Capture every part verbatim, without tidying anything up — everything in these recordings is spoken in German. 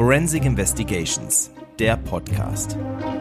Forensic Investigations, der Podcast.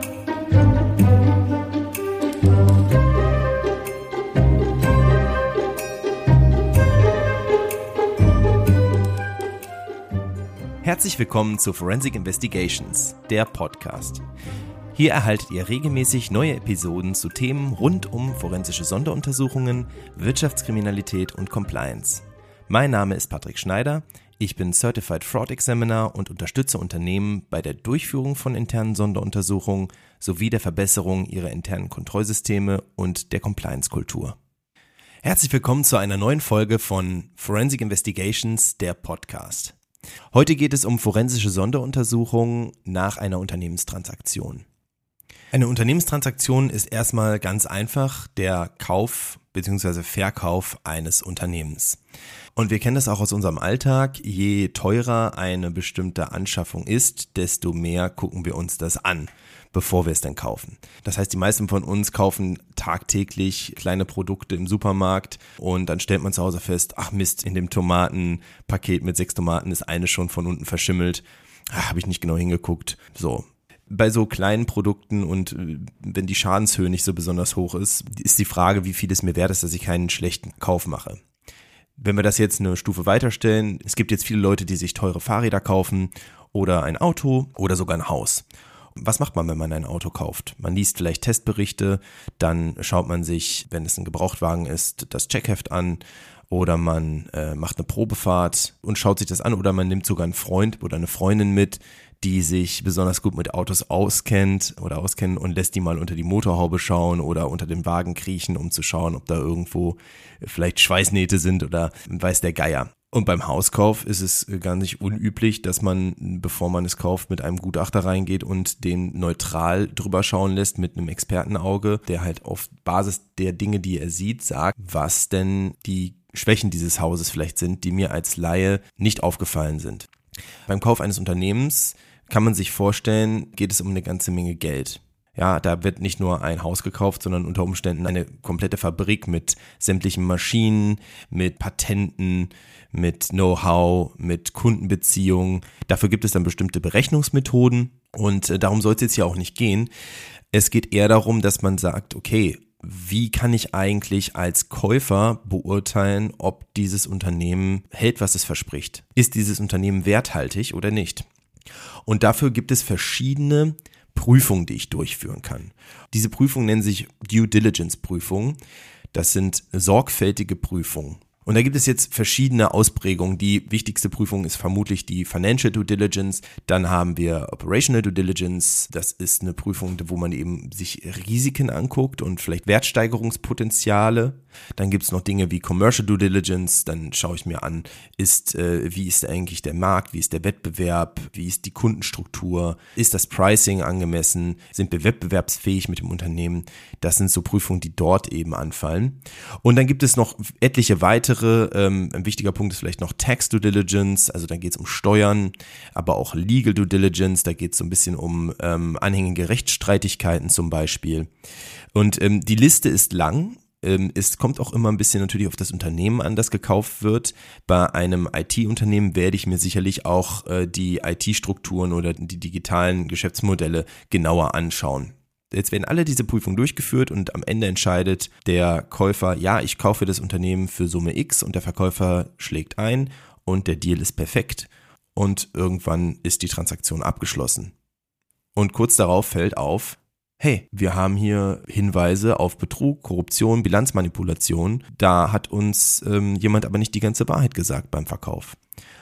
Herzlich willkommen zu Forensic Investigations, der Podcast. Hier erhaltet ihr regelmäßig neue Episoden zu Themen rund um forensische Sonderuntersuchungen, Wirtschaftskriminalität und Compliance. Mein Name ist Patrick Schneider, ich bin Certified Fraud Examiner und unterstütze Unternehmen bei der Durchführung von internen Sonderuntersuchungen sowie der Verbesserung ihrer internen Kontrollsysteme und der Compliance-Kultur. Herzlich willkommen zu einer neuen Folge von Forensic Investigations, der Podcast. Heute geht es um forensische Sonderuntersuchungen nach einer Unternehmenstransaktion. Eine Unternehmenstransaktion ist erstmal ganz einfach der Kauf bzw. Verkauf eines Unternehmens. Und wir kennen das auch aus unserem Alltag. Je teurer eine bestimmte Anschaffung ist, desto mehr gucken wir uns das an, bevor wir es dann kaufen. Das heißt, die meisten von uns kaufen tagtäglich kleine Produkte im Supermarkt und dann stellt man zu Hause fest, ach Mist, in dem Tomatenpaket mit sechs Tomaten ist eine schon von unten verschimmelt. Ach, habe ich nicht genau hingeguckt. So. Bei so kleinen Produkten und wenn die Schadenshöhe nicht so besonders hoch ist, ist die Frage, wie viel es mir wert ist, dass ich keinen schlechten Kauf mache. Wenn wir das jetzt eine Stufe weiterstellen, es gibt jetzt viele Leute, die sich teure Fahrräder kaufen oder ein Auto oder sogar ein Haus. Was macht man, wenn man ein Auto kauft? Man liest vielleicht Testberichte, dann schaut man sich, wenn es ein Gebrauchtwagen ist, das Checkheft an oder man äh, macht eine Probefahrt und schaut sich das an oder man nimmt sogar einen Freund oder eine Freundin mit, die sich besonders gut mit Autos auskennt oder auskennen und lässt die mal unter die Motorhaube schauen oder unter den Wagen kriechen, um zu schauen, ob da irgendwo vielleicht Schweißnähte sind oder weiß der Geier. Und beim Hauskauf ist es gar nicht unüblich, dass man, bevor man es kauft, mit einem Gutachter reingeht und den neutral drüber schauen lässt mit einem Expertenauge, der halt auf Basis der Dinge, die er sieht, sagt, was denn die Schwächen dieses Hauses vielleicht sind, die mir als Laie nicht aufgefallen sind. Beim Kauf eines Unternehmens kann man sich vorstellen, geht es um eine ganze Menge Geld. Ja, da wird nicht nur ein Haus gekauft, sondern unter Umständen eine komplette Fabrik mit sämtlichen Maschinen, mit Patenten, mit Know-how, mit Kundenbeziehungen. Dafür gibt es dann bestimmte Berechnungsmethoden und äh, darum soll es jetzt hier auch nicht gehen. Es geht eher darum, dass man sagt, okay, wie kann ich eigentlich als Käufer beurteilen, ob dieses Unternehmen hält, was es verspricht? Ist dieses Unternehmen werthaltig oder nicht? Und dafür gibt es verschiedene Prüfungen, die ich durchführen kann. Diese Prüfungen nennen sich Due Diligence Prüfungen. Das sind sorgfältige Prüfungen. Und da gibt es jetzt verschiedene Ausprägungen. Die wichtigste Prüfung ist vermutlich die Financial Due Diligence. Dann haben wir Operational Due Diligence. Das ist eine Prüfung, wo man eben sich Risiken anguckt und vielleicht Wertsteigerungspotenziale. Dann gibt es noch Dinge wie Commercial Due Diligence. Dann schaue ich mir an, ist, äh, wie ist eigentlich der Markt, wie ist der Wettbewerb, wie ist die Kundenstruktur, ist das Pricing angemessen, sind wir wettbewerbsfähig mit dem Unternehmen. Das sind so Prüfungen, die dort eben anfallen. Und dann gibt es noch etliche weitere. Ähm, ein wichtiger Punkt ist vielleicht noch Tax Due Diligence, also dann geht es um Steuern, aber auch Legal Due Diligence, da geht es so ein bisschen um ähm, anhängige Rechtsstreitigkeiten zum Beispiel. Und ähm, die Liste ist lang. Ähm, es kommt auch immer ein bisschen natürlich auf das Unternehmen an, das gekauft wird. Bei einem I T-Unternehmen werde ich mir sicherlich auch äh, die I T-Strukturen oder die digitalen Geschäftsmodelle genauer anschauen. Jetzt werden alle diese Prüfungen durchgeführt und am Ende entscheidet der Käufer, ja, ich kaufe das Unternehmen für Summe X und der Verkäufer schlägt ein und der Deal ist perfekt und irgendwann ist die Transaktion abgeschlossen. Und kurz darauf fällt auf, hey, wir haben hier Hinweise auf Betrug, Korruption, Bilanzmanipulation, da hat uns ähm, jemand aber nicht die ganze Wahrheit gesagt beim Verkauf.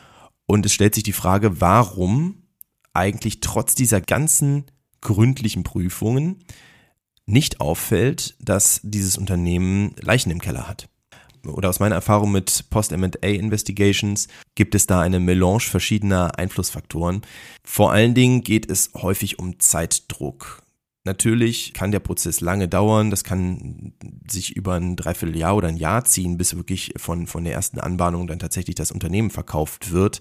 Und es stellt sich die Frage, warum eigentlich trotz dieser ganzen gründlichen Prüfungen nicht auffällt, dass dieses Unternehmen Leichen im Keller hat. Oder aus meiner Erfahrung mit Post-M and A Investigations gibt es da eine Melange verschiedener Einflussfaktoren. Vor allen Dingen geht es häufig um Zeitdruck. Natürlich kann der Prozess lange dauern, das kann sich über ein Dreivierteljahr oder ein Jahr ziehen, bis wirklich von, von der ersten Anbahnung dann tatsächlich das Unternehmen verkauft wird.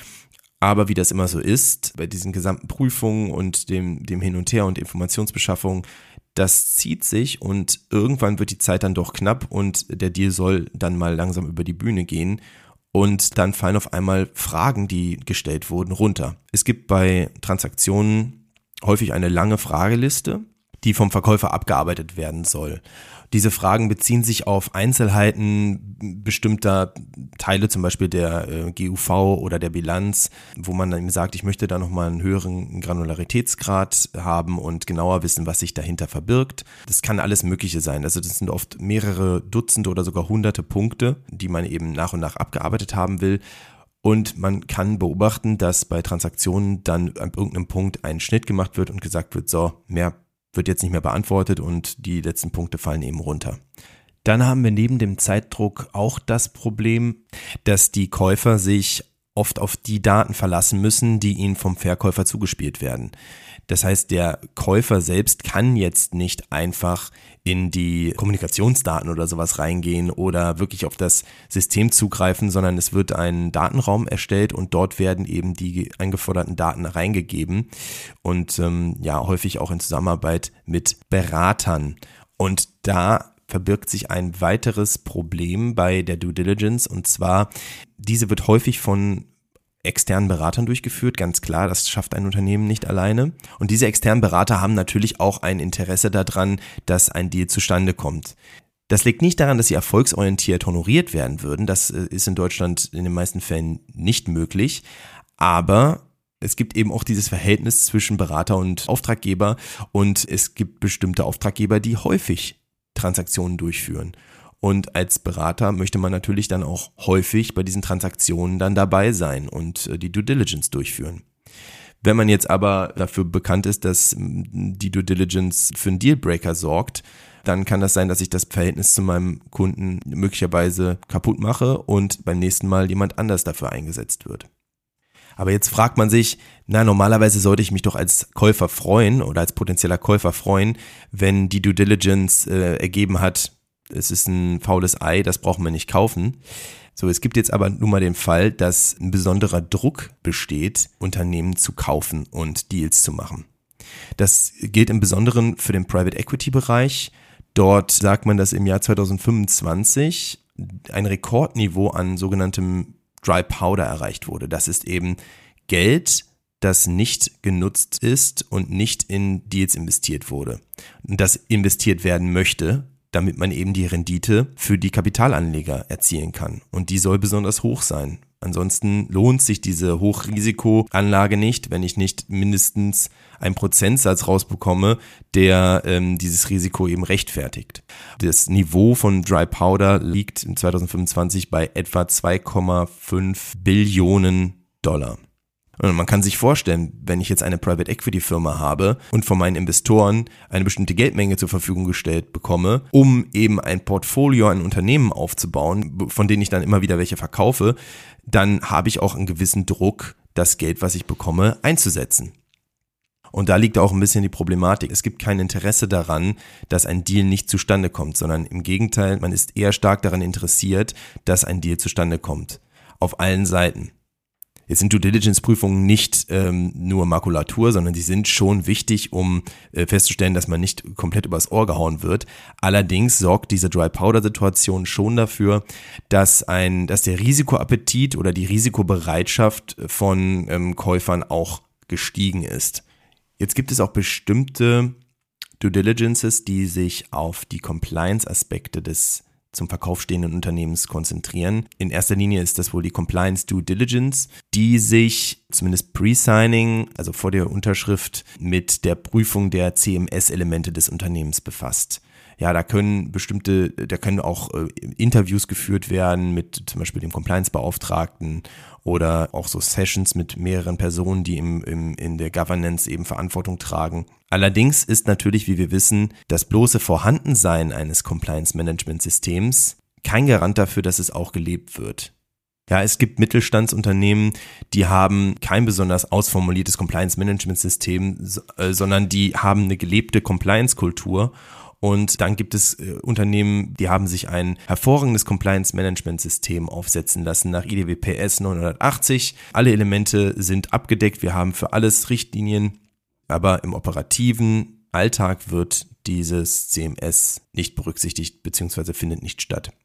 Aber wie das immer so ist, bei diesen gesamten Prüfungen und dem, dem Hin und Her und Informationsbeschaffung, das zieht sich und irgendwann wird die Zeit dann doch knapp und der Deal soll dann mal langsam über die Bühne gehen. und dann fallen auf einmal Fragen, die gestellt wurden, runter. Es gibt bei Transaktionen häufig eine lange Frageliste, die vom Verkäufer abgearbeitet werden soll. Diese Fragen beziehen sich auf Einzelheiten bestimmter Teile, zum Beispiel der äh, G U V oder der Bilanz, wo man dann sagt, ich möchte da nochmal einen höheren Granularitätsgrad haben und genauer wissen, was sich dahinter verbirgt. Das kann alles Mögliche sein. Also das sind oft mehrere Dutzende oder sogar hunderte Punkte, die man eben nach und nach abgearbeitet haben will. Und man kann beobachten, dass bei Transaktionen dann an irgendeinem Punkt ein Schnitt gemacht wird und gesagt wird, so, mehr wird jetzt nicht mehr beantwortet und die letzten Punkte fallen eben runter. Dann haben wir neben dem Zeitdruck auch das Problem, dass die Käufer sich oft auf die Daten verlassen müssen, die ihnen vom Verkäufer zugespielt werden. Das heißt, der Käufer selbst kann jetzt nicht einfach in die Kommunikationsdaten oder sowas reingehen oder wirklich auf das System zugreifen, sondern es wird ein Datenraum erstellt und dort werden eben die eingeforderten Daten reingegeben und ähm, ja häufig auch in Zusammenarbeit mit Beratern. Und da verbirgt sich ein weiteres Problem bei der Due Diligence, und zwar, diese wird häufig von externen Beratern durchgeführt, ganz klar, das schafft ein Unternehmen nicht alleine. Und diese externen Berater haben natürlich auch ein Interesse daran, dass ein Deal zustande kommt. Das liegt nicht daran, dass sie erfolgsorientiert honoriert werden würden, das ist in Deutschland in den meisten Fällen nicht möglich, aber es gibt eben auch dieses Verhältnis zwischen Berater und Auftraggeber und es gibt bestimmte Auftraggeber, die häufig Transaktionen durchführen. Und als Berater möchte man natürlich dann auch häufig bei diesen Transaktionen dann dabei sein und die Due Diligence durchführen. Wenn man jetzt aber dafür bekannt ist, dass die Due Diligence für einen Dealbreaker sorgt, dann kann das sein, dass ich das Verhältnis zu meinem Kunden möglicherweise kaputt mache und beim nächsten Mal jemand anders dafür eingesetzt wird. Aber jetzt fragt man sich, na, normalerweise sollte ich mich doch als Käufer freuen oder als potenzieller Käufer freuen, wenn die Due Diligence äh, ergeben hat, es ist ein faules Ei, das brauchen wir nicht kaufen. So, es gibt jetzt aber nun mal den Fall, dass ein besonderer Druck besteht, Unternehmen zu kaufen und Deals zu machen. Das gilt im Besonderen für den Private Equity Bereich. Dort sagt man, dass im Jahr zwanzig fünfundzwanzig ein Rekordniveau an sogenanntem Dry Powder erreicht wurde. Das ist eben Geld, das nicht genutzt ist und nicht in Deals investiert wurde. Und das investiert werden möchte, damit man eben die Rendite für die Kapitalanleger erzielen kann. Und die soll besonders hoch sein. Ansonsten lohnt sich diese Hochrisikoanlage nicht, wenn ich nicht mindestens einen Prozentsatz rausbekomme, der ähm, dieses Risiko eben rechtfertigt. Das Niveau von Dry Powder liegt in zwanzig fünfundzwanzig bei etwa zwei Komma fünf Billionen Dollar. Und man kann sich vorstellen, wenn ich jetzt eine Private Equity Firma habe und von meinen Investoren eine bestimmte Geldmenge zur Verfügung gestellt bekomme, um eben ein Portfolio an Unternehmen aufzubauen, von denen ich dann immer wieder welche verkaufe, dann habe ich auch einen gewissen Druck, das Geld, was ich bekomme, einzusetzen. Und da liegt auch ein bisschen die Problematik. Es gibt kein Interesse daran, dass ein Deal nicht zustande kommt, sondern im Gegenteil, man ist eher stark daran interessiert, dass ein Deal zustande kommt. Auf allen Seiten. Jetzt sind Due-Diligence-Prüfungen nicht ähm, nur Makulatur, sondern die sind schon wichtig, um äh, festzustellen, dass man nicht komplett übers Ohr gehauen wird. Allerdings sorgt diese Dry-Powder-Situation schon dafür, dass ein, dass der Risikoappetit oder die Risikobereitschaft von ähm, Käufern auch gestiegen ist. Jetzt gibt es auch bestimmte Due Diligences, die sich auf die Compliance-Aspekte des zum Verkauf stehenden Unternehmens konzentrieren. In erster Linie ist das wohl die Compliance Due Diligence, die sich zumindest pre-signing, also vor der Unterschrift, mit der Prüfung der C M S-Elemente des Unternehmens befasst. Ja, da können bestimmte, da können auch äh, Interviews geführt werden mit zum Beispiel dem Compliance-Beauftragten oder auch so Sessions mit mehreren Personen, die im, im, in der Governance eben Verantwortung tragen. Allerdings ist natürlich, wie wir wissen, das bloße Vorhandensein eines Compliance-Management-Systems kein Garant dafür, dass es auch gelebt wird. Ja, es gibt Mittelstandsunternehmen, die haben kein besonders ausformuliertes Compliance-Management-System, sondern die haben eine gelebte Compliance-Kultur. Und dann gibt es äh, Unternehmen, die haben sich ein hervorragendes Compliance-Management-System aufsetzen lassen nach I D W P S neunhundertachtzig. Alle Elemente sind abgedeckt, wir haben für alles Richtlinien, aber im operativen Alltag wird dieses C M S nicht berücksichtigt bzw. findet nicht statt.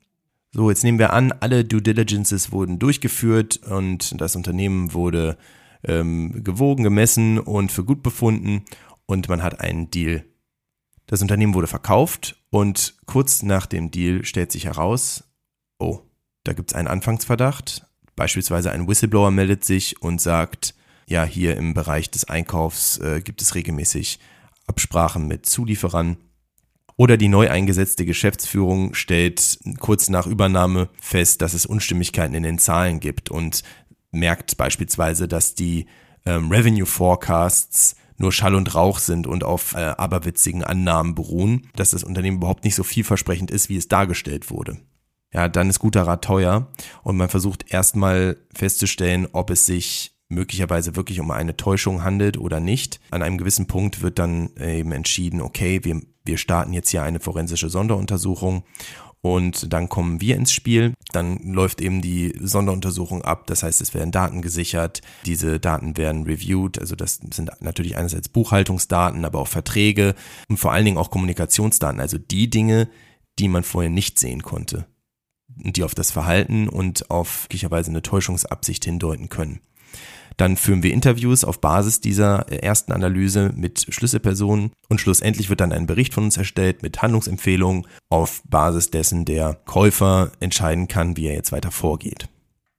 So, jetzt nehmen wir an, alle Due Diligences wurden durchgeführt und das Unternehmen wurde ähm, gewogen, gemessen und für gut befunden und man hat einen Deal. Das Unternehmen wurde verkauft und kurz nach dem Deal stellt sich heraus, oh, da gibt es einen Anfangsverdacht. Beispielsweise ein Whistleblower meldet sich und sagt, ja, hier im Bereich des Einkaufs äh, gibt es regelmäßig Absprachen mit Zulieferern. Oder die neu eingesetzte Geschäftsführung stellt kurz nach Übernahme fest, dass es Unstimmigkeiten in den Zahlen gibt und merkt beispielsweise, dass die ähm, Revenue Forecasts nur Schall und Rauch sind und auf äh, aberwitzigen Annahmen beruhen, dass das Unternehmen überhaupt nicht so vielversprechend ist, wie es dargestellt wurde. Ja, dann ist guter Rat teuer und man versucht erstmal festzustellen, ob es sich möglicherweise wirklich um eine Täuschung handelt oder nicht. An einem gewissen Punkt wird dann eben entschieden, okay, wir, wir starten jetzt hier eine forensische Sonderuntersuchung und dann kommen wir ins Spiel. Dann läuft eben die Sonderuntersuchung ab, das heißt, es werden Daten gesichert, diese Daten werden reviewed, also das sind natürlich einerseits Buchhaltungsdaten, aber auch Verträge und vor allen Dingen auch Kommunikationsdaten, also die Dinge, die man vorher nicht sehen konnte und die auf das Verhalten und auf möglicherweise eine Täuschungsabsicht hindeuten können. Dann führen wir Interviews auf Basis dieser ersten Analyse mit Schlüsselpersonen und schlussendlich wird dann ein Bericht von uns erstellt mit Handlungsempfehlungen, auf Basis dessen der Käufer entscheiden kann, wie er jetzt weiter vorgeht.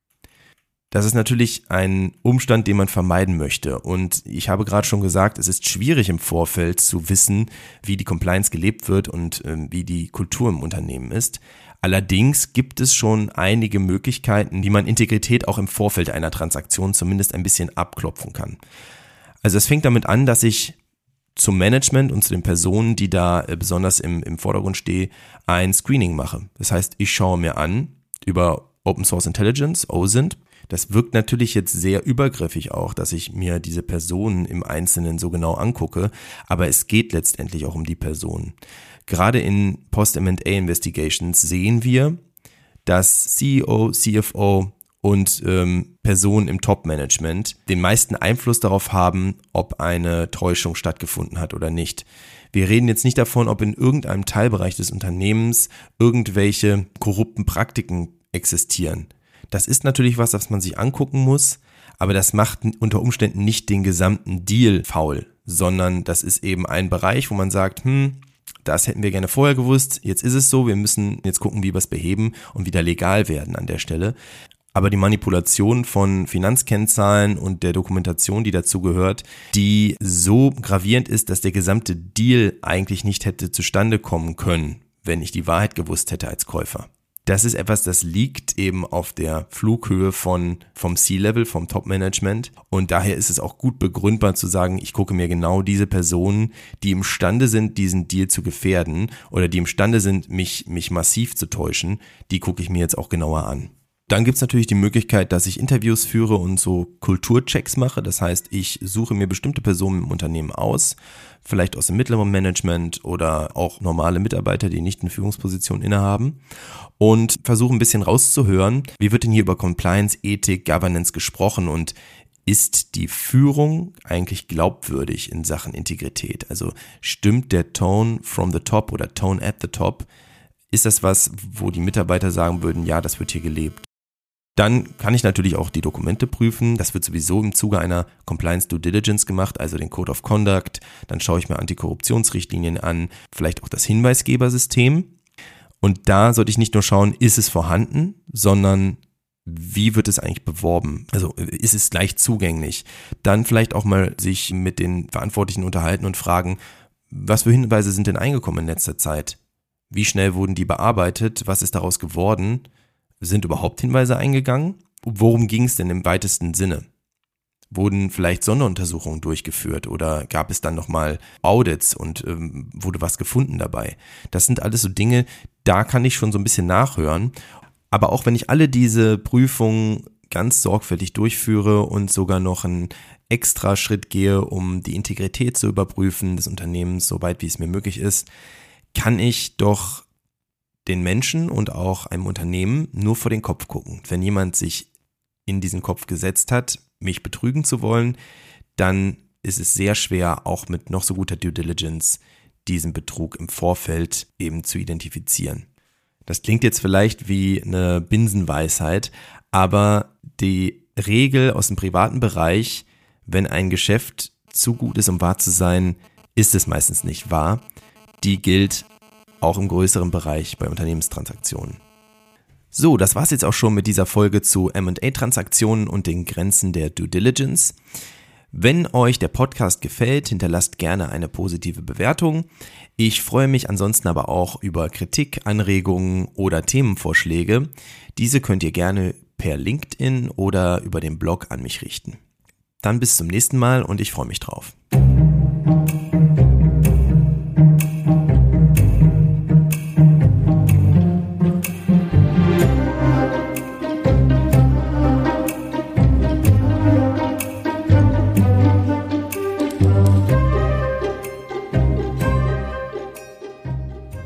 Das ist natürlich ein Umstand, den man vermeiden möchte und ich habe gerade schon gesagt, es ist schwierig im Vorfeld zu wissen, wie die Compliance gelebt wird und äh, wie die Kultur im Unternehmen ist. Allerdings gibt es schon einige Möglichkeiten, wie man Integrität auch im Vorfeld einer Transaktion zumindest ein bisschen abklopfen kann. Also es fängt damit an, dass ich zum Management und zu den Personen, die da besonders im, im Vordergrund stehen, ein Screening mache. Das heißt, ich schaue mir an über Open Source Intelligence, O S I N T. Das wirkt natürlich jetzt sehr übergriffig auch, dass ich mir diese Personen im Einzelnen so genau angucke, aber es geht letztendlich auch um die Personen. Gerade in Post-M and A-Investigations sehen wir, dass C E O, C F O und ähm, Personen im Top-Management den meisten Einfluss darauf haben, ob eine Täuschung stattgefunden hat oder nicht. Wir reden jetzt nicht davon, ob in irgendeinem Teilbereich des Unternehmens irgendwelche korrupten Praktiken existieren. Das ist natürlich was, was man sich angucken muss, aber das macht unter Umständen nicht den gesamten Deal faul, sondern das ist eben ein Bereich, wo man sagt, hm, das hätten wir gerne vorher gewusst, jetzt ist es so, wir müssen jetzt gucken, wie wir es beheben und wieder legal werden an der Stelle. Aber die Manipulation von Finanzkennzahlen und der Dokumentation, die dazu gehört, die so gravierend ist, dass der gesamte Deal eigentlich nicht hätte zustande kommen können, wenn ich die Wahrheit gewusst hätte als Käufer. Das ist etwas, das liegt eben auf der Flughöhe von, vom C-Level, vom Top-Management und daher ist es auch gut begründbar zu sagen, ich gucke mir genau diese Personen, die imstande sind, diesen Deal zu gefährden oder die imstande sind, mich, mich massiv zu täuschen, die gucke ich mir jetzt auch genauer an. Dann gibt es natürlich die Möglichkeit, dass ich Interviews führe und so Kulturchecks mache. Das heißt, ich suche mir bestimmte Personen im Unternehmen aus, vielleicht aus dem mittleren Management oder auch normale Mitarbeiter, die nicht eine Führungsposition innehaben und versuche ein bisschen rauszuhören, wie wird denn hier über Compliance, Ethik, Governance gesprochen und ist die Führung eigentlich glaubwürdig in Sachen Integrität? Also stimmt der Tone from the top oder Tone at the top? Ist das was, wo die Mitarbeiter sagen würden, ja, das wird hier gelebt? Dann kann ich natürlich auch die Dokumente prüfen. Das wird sowieso im Zuge einer Compliance Due Diligence gemacht, also den Code of Conduct. Dann schaue ich mir Antikorruptionsrichtlinien an, vielleicht auch das Hinweisgebersystem. Und da sollte ich nicht nur schauen, ist es vorhanden, sondern wie wird es eigentlich beworben? Also ist es leicht zugänglich? Dann vielleicht auch mal sich mit den Verantwortlichen unterhalten und fragen, was für Hinweise sind denn eingekommen in letzter Zeit? Wie schnell wurden die bearbeitet? Was ist daraus geworden? Sind überhaupt Hinweise eingegangen? Worum ging es denn im weitesten Sinne? Wurden vielleicht Sonderuntersuchungen durchgeführt oder gab es dann nochmal Audits und ähm, wurde was gefunden dabei? Das sind alles so Dinge, da kann ich schon so ein bisschen nachhören. Aber auch wenn ich alle diese Prüfungen ganz sorgfältig durchführe und sogar noch einen extra Schritt gehe, um die Integrität zu überprüfen des Unternehmens, soweit wie es mir möglich ist, kann ich doch den Menschen und auch einem Unternehmen nur vor den Kopf gucken. Wenn jemand sich in diesen Kopf gesetzt hat, mich betrügen zu wollen, dann ist es sehr schwer, auch mit noch so guter Due Diligence diesen Betrug im Vorfeld eben zu identifizieren. Das klingt jetzt vielleicht wie eine Binsenweisheit, aber die Regel aus dem privaten Bereich, wenn ein Geschäft zu gut ist, um wahr zu sein, ist es meistens nicht wahr. Die gilt auch im größeren Bereich bei Unternehmenstransaktionen. So, das war's jetzt auch schon mit dieser Folge zu M und A-Transaktionen und den Grenzen der Due Diligence. Wenn euch der Podcast gefällt, hinterlasst gerne eine positive Bewertung. Ich freue mich ansonsten aber auch über Kritik, Anregungen oder Themenvorschläge. Diese könnt ihr gerne per LinkedIn oder über den Blog an mich richten. Dann bis zum nächsten Mal und ich freue mich drauf.